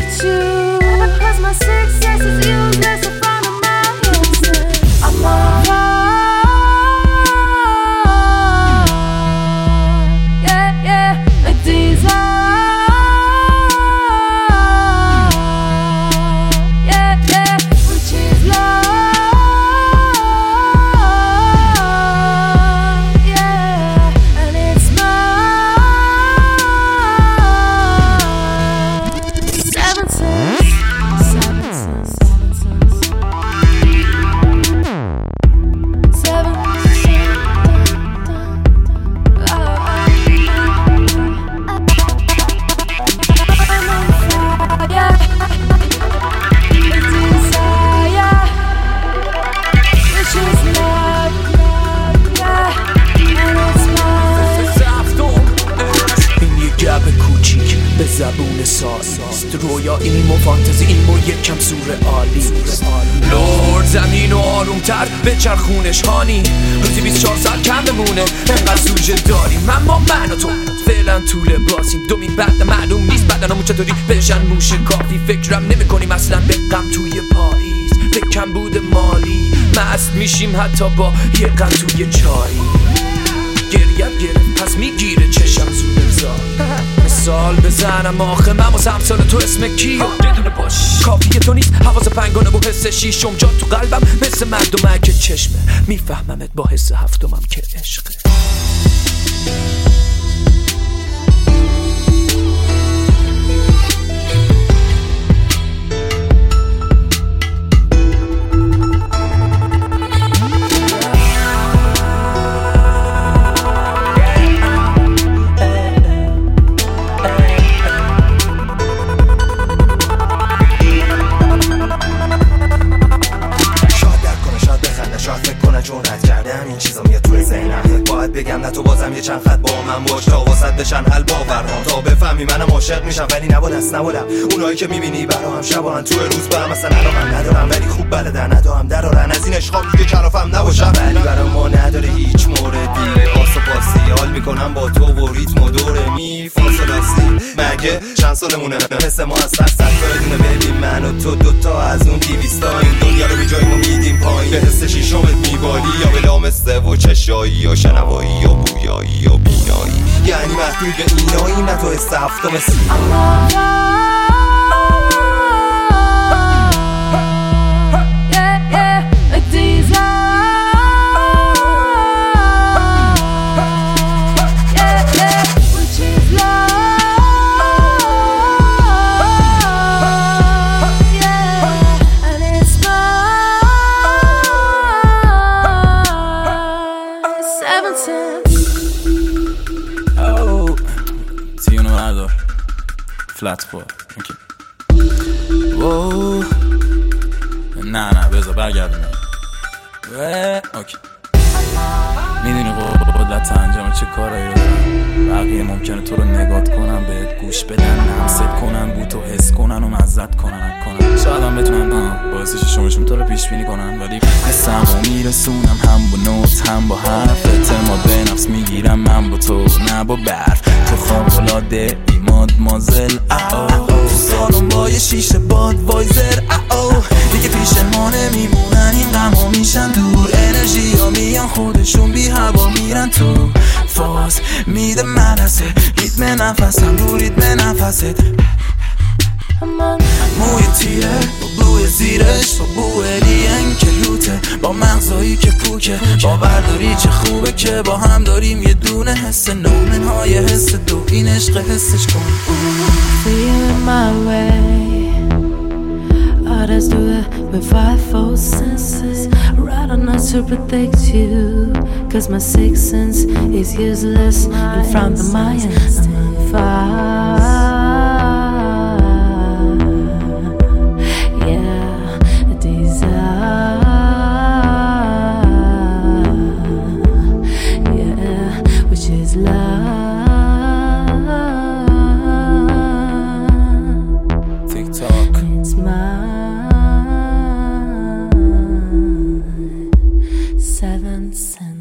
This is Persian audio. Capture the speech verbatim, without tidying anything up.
with you, cause my sixth sense is useless in front of my innocence. I'm on yeah, yeah, like these are yeah, yeah, which is love. به زبون سالیست رویا این و فانتزی این و یک کم سورئالیست. لورد زمین و آرومتر به چرخونش هانی روزی بیست و چهار ساعت کم بمونه انقدر سوژه داریم اما من و تو فعلا طول باسیم دومی بعد معلوم نیست بدنمون چطوری بشن موش کافی فکرم نمی کنیم اصلا به غم توی پاییز به کم بود مالی مست میشیم حتی با یه غم توی چایی گریت گرفت پس میگیره چشم زود زار مثال بزنم آخه من واسه همسال تو اسم کی بدون باش کافیه تو نیست حواس پنگانه و حس شیشم جا تو قلبم مثل مردمه که چشمه میفهممت با حس هفتمم که عشقه. جونت کردم این چیزا میاد توی ذهنم باید بگم نه تو بازم یه چند خط با من باش تا واسط بشن حل باورام تا بفهمی منم عاشق میشم ولی نبا دست نبالم اونایی که میبینی برام شبان تو روز برام مثلا علاقم ندارم ولی خوب بلدن ندارم درارن از این عشقام دیگه کلافم نباشم ولی برام ما نداره هیچ موردی آس و پاسی حال میکنم با تو و ریتم و دوره می فاصلاسی مگه چند سالمونه مثل ما از سر سر بدونه ببین من و تو دوتا از اون دیویستا این دنیا رو بی جای ما میدیم پایین به حس شیشمت میبالی یا به لامسته و چشایی یا شنوایی یا بویایی یا بینایی یعنی محدود به اینایی نه تو حس هفتم سینایی. تیونو بردار فلت بار اوکی اوه نه نه بذار برگردیم اوکی میدونی قدرت انجام چه کارایی رو دارم بقیه ممکنه تو رو نگات کنم بهت گوش بدن نمست کنن بو تو حس کنن و مزد کنن کنن شاید هم بتونن باعثش شماشون تو رو پیش بینی کنن ولی حسم و میرسونم هم با نوت هم با حرف اعتماد به نفس میگیرم من با تو نه با برف تو خامولاده ای مادمازل تو سالون با یه شیشه باد وایزر دیگه پیش ما نمیمونن این غم‌ها میشن دور انرژی ها میان خودشون بی هوا میرن تو فاز میده مدرسه ریتم نفسم رو ریتم نفست موی تیره با بوی زیرش با بوی رینگ که لوته با مغزایی که پوکه باورداری چه خوبه که با هم داریم یه دونه حس نومنهای حس دو این عشق حسش کن Feeling my way Others do it with five full senses Right on us to protect you Cause my sixth sense is useless in front of my instinct Seven sense